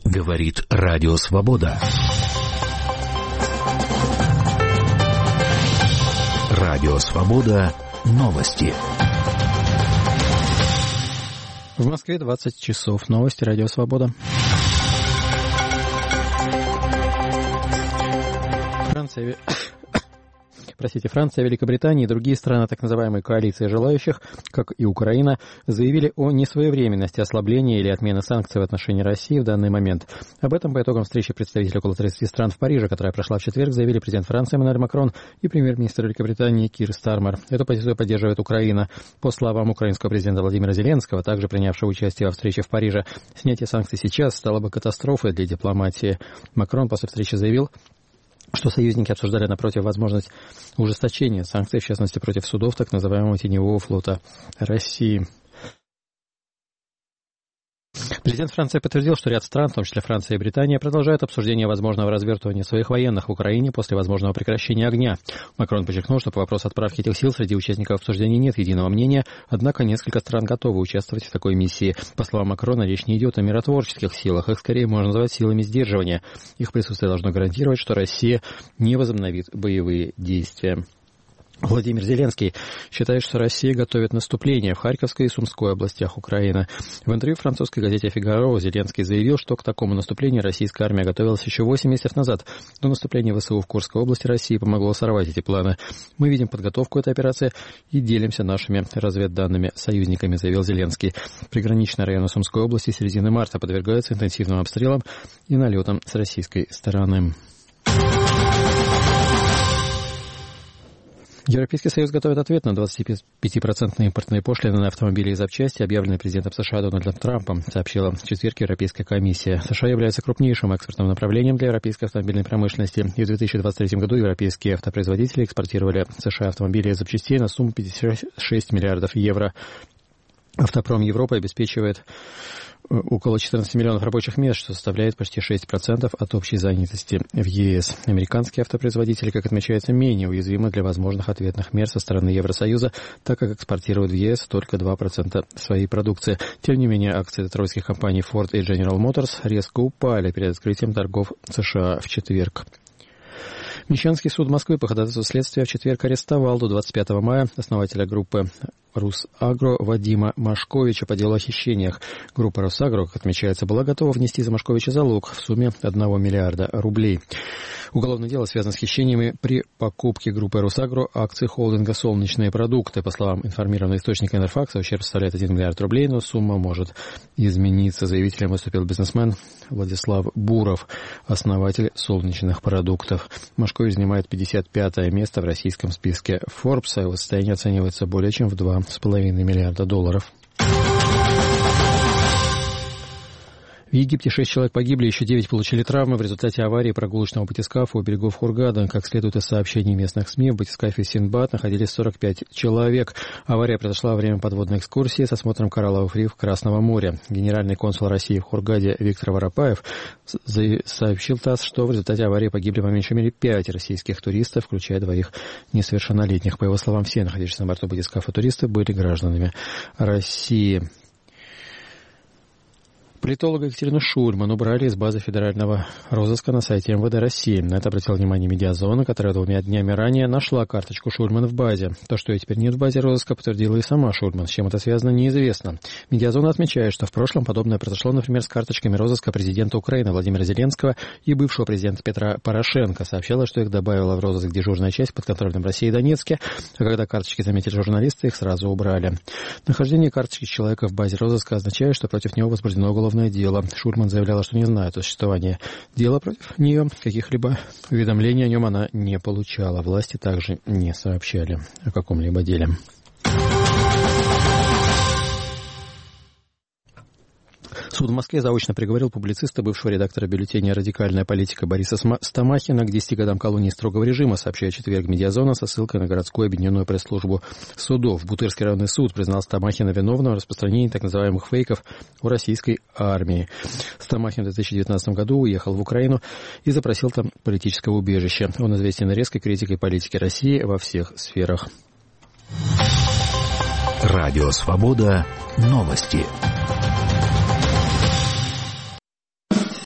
Говорит Радио Свобода. Радио Свобода. Новости. В Москве 20 часов. Новости Радио Свобода. Франция, Великобритания и другие страны так называемой коалиции желающих, как и Украина, заявили о несвоевременности ослабления или отмены санкций в отношении России в данный момент. Об этом по итогам встречи представителей около 30 стран в Париже, которая прошла в четверг, заявили президент Франции Эммануэль Макрон и премьер-министр Великобритании Кир Стармер. Эту позицию поддерживает Украина. По словам украинского президента Владимира Зеленского, также принявшего участие во встрече в Париже, снятие санкций сейчас стало бы катастрофой для дипломатии. Макрон после встречи заявил, что союзники обсуждали, напротив, возможность ужесточения санкций, в частности, против судов так называемого теневого флота России. Президент Франции подтвердил, что ряд стран, в том числе Франция и Британия, продолжают обсуждение возможного развертывания своих военных в Украине после возможного прекращения огня. Макрон подчеркнул, что по вопросу отправки этих сил среди участников обсуждений нет единого мнения, однако несколько стран готовы участвовать в такой миссии. По словам Макрона, речь не идет о миротворческих силах, их скорее можно назвать силами сдерживания. Их присутствие должно гарантировать, что Россия не возобновит боевые действия. Владимир Зеленский считает, что Россия готовит наступление в Харьковской и Сумской областях Украины. В интервью французской газете «Фигаро» Зеленский заявил, что к такому наступлению российская армия готовилась еще 8 месяцев назад. Но наступление ВСУ в Курской области России помогло сорвать эти планы. «Мы видим подготовку этой операции и делимся нашими разведданными союзниками», заявил Зеленский. Приграничные районы Сумской области с середины марта подвергаются интенсивным обстрелам и налетам с российской стороны. Европейский Союз готовит ответ на 25% импортные пошлины на автомобили и запчасти, объявленные президентом США Дональдом Трампом, сообщила в четверг Европейская комиссия. США является крупнейшим экспортным направлением для европейской автомобильной промышленности. И в 2023 году европейские автопроизводители экспортировали в США автомобили и запчастей на сумму 56 миллиардов евро. Автопром Европы обеспечивает около 14 миллионов рабочих мест, что составляет почти 6% от общей занятости в ЕС. Американские автопроизводители, как отмечается, менее уязвимы для возможных ответных мер со стороны Евросоюза, так как экспортируют в ЕС только 2% своей продукции. Тем не менее, акции детройтских компаний Ford и General Motors резко упали перед открытием торгов США в четверг. Мещанский суд Москвы по ходатайству следствия в четверг арестовал до 25 мая основателя группы «Русагро» Вадима Машковича по делу о хищениях. Группа «Русагро», как отмечается, была готова внести за Машковича залог в сумме 1 миллиарда рублей. Уголовное дело связано с хищениями при покупке группой «Русагро» акций холдинга «Солнечные продукты». По словам информированного источника Интерфакса, ущерб составляет 1 миллиард рублей, но сумма может измениться. Заявителем выступил бизнесмен Владислав Буров, основатель «Солнечных продуктов». Машкович занимает 55-е место в российском списке Forbes, а его состояние оценивается более чем в 2,5 миллиарда долларов. В Египте 6 человек погибли, еще 9 получили травмы в результате аварии прогулочного батискафа у берегов Хургада. Как следует из сообщений местных СМИ, в батискафе «Синдбад» находились 45 человек. Авария произошла во время подводной экскурсии с осмотром коралловых рифов Красного моря. Генеральный консул России в Хургаде Виктор Воропаев сообщил ТАСС, что в результате аварии погибли по меньшей мере 5 российских туристов, включая 2 несовершеннолетних. По его словам, все находившиеся на борту батискафа туристы были гражданами России. Политолога Екатерину Шульман убрали из базы федерального розыска на сайте МВД России. На это обратила внимание «Медиазона», которая 2 днями ранее нашла карточку Шульман в базе. То, что ее теперь нет в базе розыска, подтвердила и сама Шульман. С чем это связано, неизвестно. «Медиазона» отмечает, что в прошлом подобное произошло, например, с карточками розыска президента Украины Владимира Зеленского и бывшего президента Петра Порошенко. Сообщала, что их добавила в розыск дежурная часть под контролем России и Донецке, а когда карточки заметили журналисты, их сразу убрали. Нахождение карточки человека в базе розыска означает, что против него возбуждено уголовное дело. Шульман заявляла, что не знает о существовании дела против нее. Каких-либо уведомлений о нем она не получала. Власти также не сообщали о каком-либо деле. Суд в Москве заочно приговорил публициста, бывшего редактора бюллетеня «Радикальная политика» Бориса Стамахина к 10 годам колонии строгого режима, сообщает в четверг «Медиазона» со ссылкой на городскую объединенную пресс-службу судов. Бутырский районный суд признал Стамахина виновным в распространении так называемых фейков о российской армии. Стамахин в 2019 году уехал в Украину и запросил там политического убежища. Он известен резкой критикой политики России во всех сферах. Радио «Свобода». Новости.